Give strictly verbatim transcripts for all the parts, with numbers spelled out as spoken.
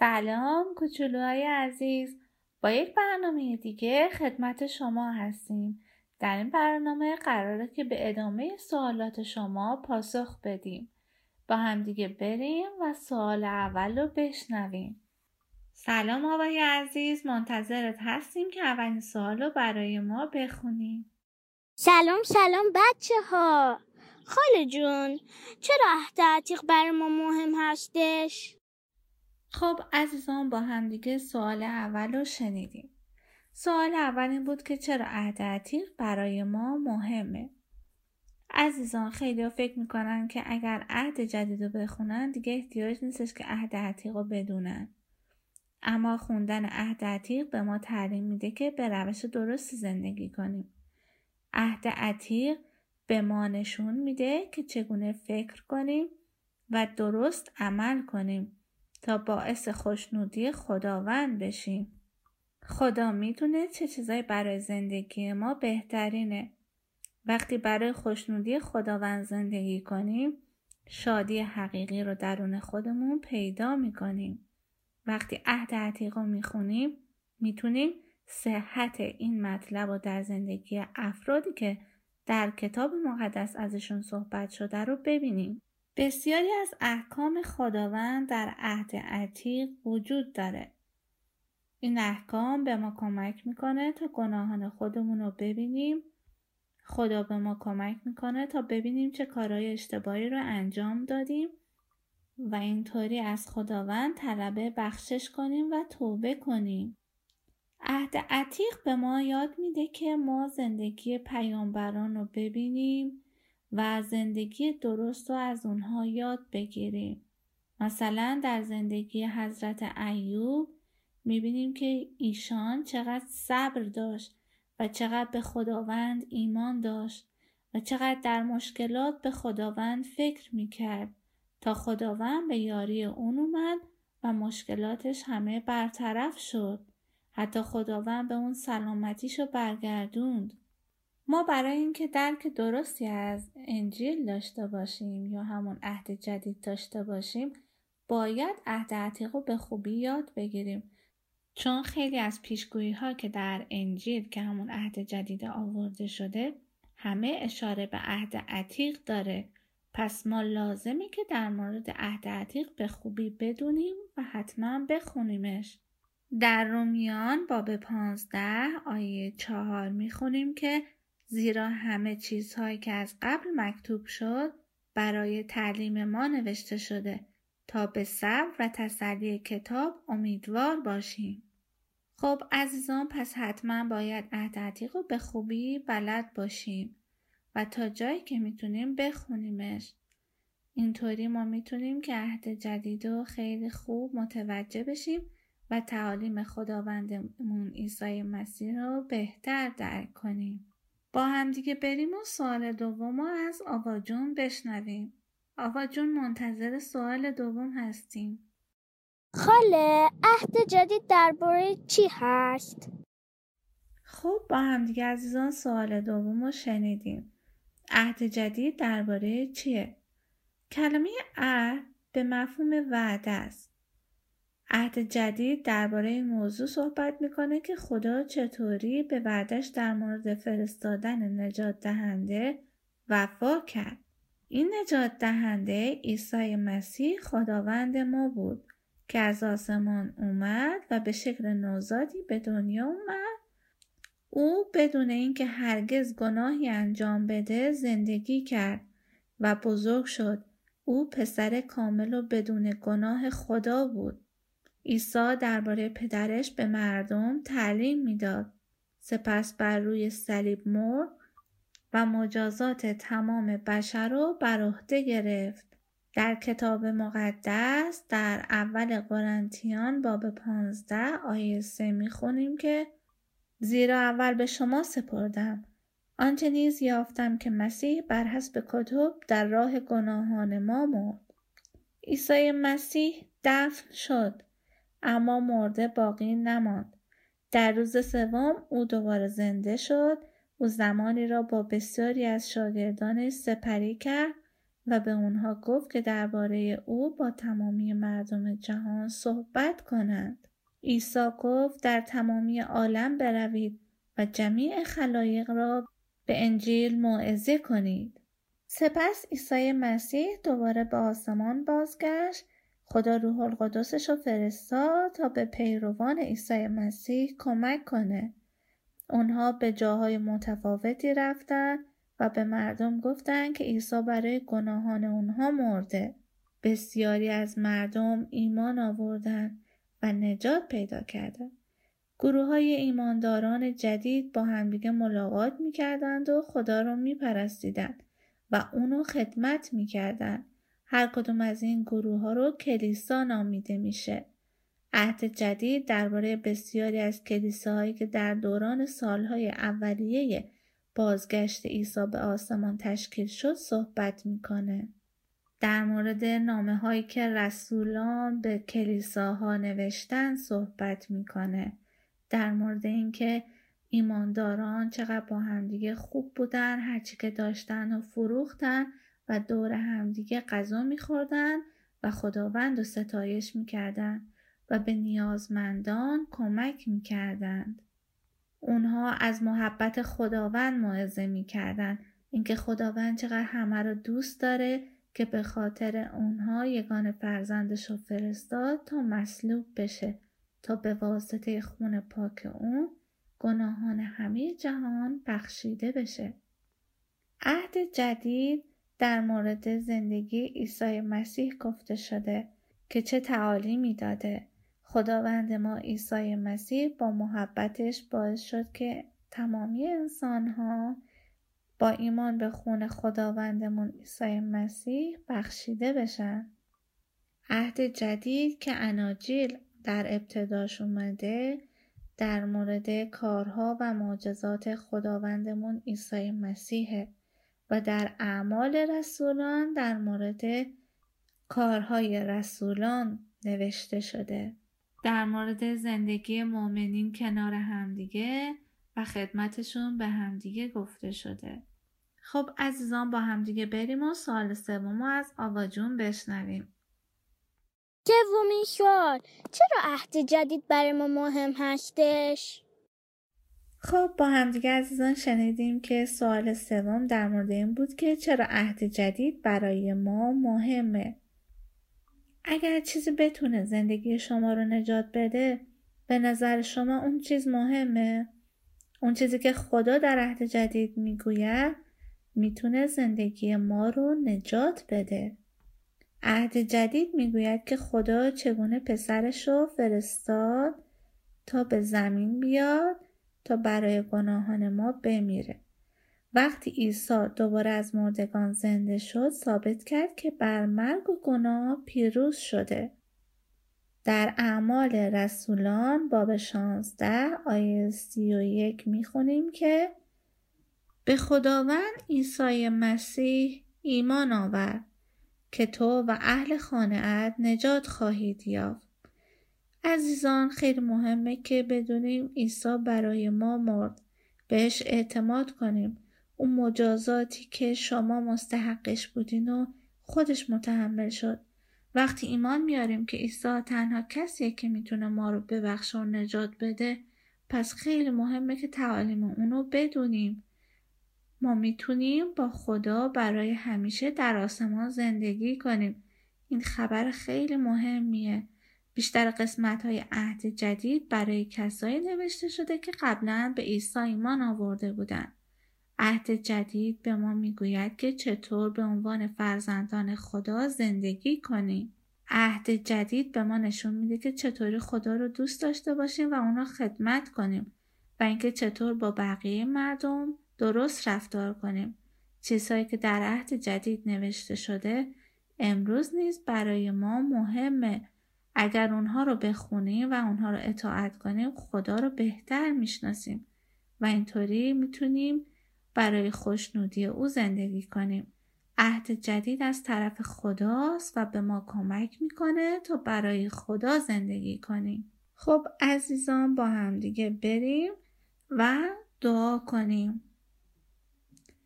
سلام کوچولوهای عزیز، با یک برنامه دیگه خدمت شما هستیم. در این برنامه قراره که به ادامه سوالات شما پاسخ بدیم. با هم دیگه بریم و سوال اول رو بشنویم. سلام آقای عزیز، منتظرت هستیم که اولین سوال رو برای ما بخونیم. سلام سلام بچه ها. خاله جون، چرا عهد عتیق برای ما مهم هستش؟ خب عزیزان، با هم دیگه سوال اول رو شنیدیم. سوال اول این بود که چرا عهد عتیق برای ما مهمه. عزیزان، خیلی ها فکر میکنن که اگر عهد جدید رو بخونن دیگه احتیاج نیستش که عهد عتیق رو بدونن. اما خوندن عهد عتیق به ما تعلیم میده که به روش درستی زندگی کنیم. عهد عتیق به ما نشون میده که چگونه فکر کنیم و درست عمل کنیم تا باعث خوشنودی خداوند بشیم. خدا میدونه چه چیزایی برای زندگی ما بهترینه. وقتی برای خوشنودی خداوند زندگی کنیم، شادی حقیقی رو درون خودمون پیدا میکنیم. وقتی عهد عتیق رو میخونیم، میتونیم صحت این مطلب رو در زندگی افرادی که در کتاب مقدس ازشون صحبت شده رو ببینیم. بسیاری از احکام خداوند در عهد عتیق وجود داره. این احکام به ما کمک میکنه تا گناهان خودمون رو ببینیم. خدا به ما کمک میکنه تا ببینیم چه کارهای اشتباهی رو انجام دادیم و اینطوری از خداوند طلب بخشش کنیم و توبه کنیم. عهد عتیق به ما یاد میده که ما زندگی پیامبران رو ببینیم و زندگی درست رو از اونها یاد بگیریم. مثلا در زندگی حضرت ایوب میبینیم که ایشان چقدر صبر داشت و چقدر به خداوند ایمان داشت و چقدر در مشکلات به خداوند فکر میکرد تا خداوند به یاری اون اومد و مشکلاتش همه برطرف شد. حتی خداوند به اون سلامتیشو برگردوند. ما برای اینکه درک درستی از انجیل داشته باشیم یا همون عهد جدید داشته باشیم، باید عهد عتیق رو به خوبی یاد بگیریم. چون خیلی از پیشگویی ها که در انجیل که همون عهد جدید آورده شده، همه اشاره به عهد عتیق داره. پس ما لازمه که در مورد عهد عتیق به خوبی بدونیم و حتما بخونیمش. در رومیان باب پانزده آیه چهار میخونیم که زیرا همه چیزهایی که از قبل مکتوب شد برای تعلیم ما نوشته شده تا به صبر و تسلی کتاب امیدوار باشیم. خب عزیزان، پس حتما باید عهد عتیق رو به خوبی بلد باشیم و تا جایی که میتونیم بخونیمش. اینطوری ما میتونیم که عهد جدید رو خیلی خوب متوجه بشیم و تعالیم خداوندمون عیسی مسیح رو بهتر درک کنیم. با هم دیگه بریم و سوال دوم رو از آقا جون بشنویم. آقا جون، منتظر سوال دوم هستیم. خاله، عهد جدید درباره چی هست؟ خب با هم دیگه عزیزان سوال دوم رو شنیدیم. عهد جدید درباره چیه؟ کلمه عهد به مفهوم وعده است. عهد جدید درباره این موضوع صحبت میکنه که خدا چطوری به وعدش در مورد فرستادن نجات دهنده وفا کرد. این نجات دهنده عیسی مسیح خداوند ما بود که از آسمان اومد و به شکل نوزادی به دنیا اومد. او بدون اینکه هرگز گناهی انجام بده زندگی کرد و بزرگ شد. او پسر کامل و بدون گناه خدا بود. عیسی درباره پدرش به مردم تعلیم میداد. سپس بر روی صلیب مرد و مجازات تمام بشر رو بر عهده گرفت. در کتاب مقدس در اول قرنتیان باب پانزده آیه سه میخونیم که زیرا اول به شما سپردم آنچه نیز یافتم که مسیح بر حسب کتب در راه گناهان ما مرد. عیسی مسیح دفن شد اما مرده باقی نماند. در روز سوم او دوباره زنده شد. او زمانی را با بسیاری از شاگردانش سپری کرد و به اونها گفت که درباره او با تمامی مردم جهان صحبت کنند. عیسی گفت در تمامی عالم بروید و جمیع خلایق را به انجیل موعظه کنید. سپس عیسی مسیح دوباره به آسمان بازگشت. خدا روح القدسش رو فرستاد تا به پیروان عیسی مسیح کمک کنه. اونها به جاهای متفاوتی رفتن و به مردم گفتن که عیسی برای گناهان اونها مرده. بسیاری از مردم ایمان آوردن و نجات پیدا کردند. گروه های ایمانداران جدید با همدیگه ملاقات میکردند و خدا رو میپرستیدند و اونو خدمت میکردند. هر کدوم از این گروه ها رو کلیسا نامیده میشه. عهد جدید درباره بسیاری از کلیساهایی که در دوران سالهای اولیه بازگشت عیسی به آسمان تشکیل شد صحبت میکنه. در مورد نامه هایی که رسولان به کلیساها نوشتن صحبت میکنه. در مورد اینکه ایمانداران چقدر با همدیگه خوب بودن، هرچی که داشتن و فروختن و دور همدیگه غذا میخوردن و خداوند رو ستایش میکردن و به نیازمندان کمک میکردند. اونها از محبت خداوند موعظه میکردن، اینکه خداوند چقدر همه رو دوست داره که به خاطر اونها یگانه فرزندش رو فرستاد تا مصلوب بشه تا به واسطه خون پاک اون گناهان همه جهان بخشیده بشه. عهد جدید در مورد زندگی عیسی مسیح گفته شده که چه تعالیمی داده. خداوند ما عیسی مسیح با محبتش باعث شد که تمامی انسان‌ها با ایمان به خون خداوندمون عیسی مسیح بخشیده بشن. عهد جدید که اناجیل در ابتداش اومده در مورد کارها و معجزات خداوندمون عیسی مسیحه و در اعمال رسولان در مورد کارهای رسولان نوشته شده. در مورد زندگی مؤمنین کنار همدیگه و خدمتشون به همدیگه گفته شده. خب عزیزان با همدیگه بریم و سوال سوم از آوا جون بشنویم. سومین سوال، چرا عهد جدید برای ما مهم هستش؟ خب با همدیگه عزیزان شنیدیم که سوال سوم در مورد این بود که چرا عهد جدید برای ما مهمه. اگر چیزی بتونه زندگی شما رو نجات بده، به نظر شما اون چیز مهمه؟ اون چیزی که خدا در عهد جدید میگوید میتونه زندگی ما رو نجات بده. عهد جدید میگوید که خدا چگونه پسرش رو فرستاد تا به زمین بیاد تا برای گناهان ما بمیره. وقتی عیسی دوباره از مردگان زنده شد ثابت کرد که بر مرگ و گناه پیروز شده. در اعمال رسولان باب شانزده آیه سی و یک میخونیم که به خداوند عیسی مسیح ایمان آور که تو و اهل خانه‌ات نجات خواهید یافت. عزیزان خیلی مهمه که بدونیم عیسی برای ما مرد، بهش اعتماد کنیم. اون مجازاتی که شما مستحقش بودین و خودش متحمل شد. وقتی ایمان میاریم که عیسی تنها کسیه که میتونه ما رو ببخشه و نجات بده، پس خیلی مهمه که تعالیم اونو بدونیم. ما میتونیم با خدا برای همیشه در آسمان زندگی کنیم. این خبر خیلی مهمیه. بیشتر قسمت‌های عهد جدید برای کسایی نوشته شده که قبلا به عیسی ایمان آورده بودن. عهد جدید به ما میگوید که چطور به عنوان فرزندان خدا زندگی کنیم. عهد جدید به ما نشون میده که چطوری خدا رو دوست داشته باشیم و اونا خدمت کنیم و اینکه چطور با بقیه مردم درست رفتار کنیم. چیزهایی که در عهد جدید نوشته شده امروز نیز برای ما مهمه. اگر اونها رو بخونیم و اونها رو اطاعت کنیم خدا رو بهتر میشناسیم و اینطوری میتونیم برای خوشنودی او زندگی کنیم. عهد جدید از طرف خداست و به ما کمک میکنه تا برای خدا زندگی کنیم. خب عزیزان با همدیگه بریم و دعا کنیم.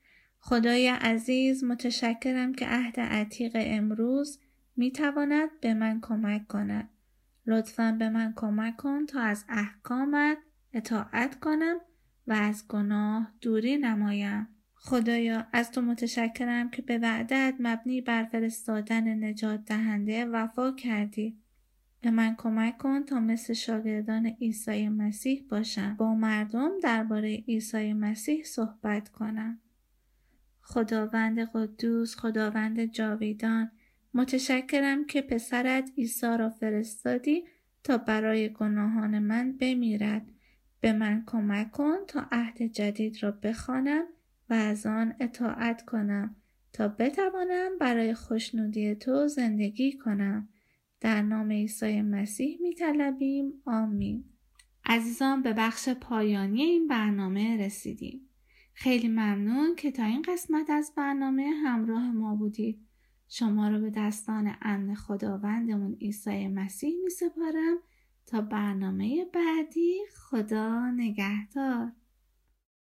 خدای عزیز، متشکرم که عهد عتیق امروز می تواند به من کمک کند. لطفاً به من کمک کن تا از احکامت اطاعت کنم و از گناه دوری نمایم. خدایا، از تو متشکرم که به وعدت مبنی بر فرستادن نجات دهنده وفا کردی. به من کمک کن تا مثل شاگردان عیسی مسیح باشم، با مردم درباره عیسی مسیح صحبت کنم. خداوند قدوس، خداوند جاویدان، متشکرم که پسرت عیسی را فرستادی تا برای گناهان من بمیرد. به من کمک کن تا عهد جدید را بخوانم و از آن اطاعت کنم تا بتوانم برای خوشنودی تو زندگی کنم. در نام عیسی مسیح می طلبیم. آمین. عزیزان، به بخش پایانی این برنامه رسیدیم. خیلی ممنون که تا این قسمت از برنامه همراه ما بودید. شما رو به دستان امن خداوندمون عیسی مسیح می سپارم تا برنامه بعدی. خدا نگهدار.